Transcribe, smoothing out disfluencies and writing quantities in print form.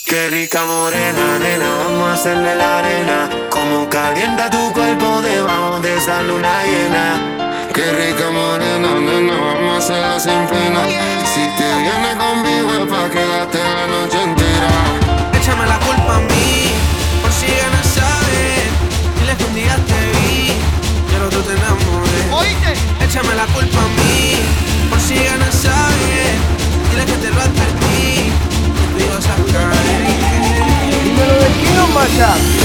Qué rica morena, nena, vamos a hacerle la arena. Como calienta tu cuerpo debajo de esa luna llena. Qué rica morena, nena, vamos a hacerla sin pena. Si te vienes conmigo es pa' quedarte la noche entera. Échame la culpa a mí, por si ganas sabes. Dile que un día te vi, pero tú te enamoré. ¿Oíste? Échame la culpa a mí, por si ganas sabes. Dile que te lo advertí, que tú ibas a caer. Dímelo de Kino Machado.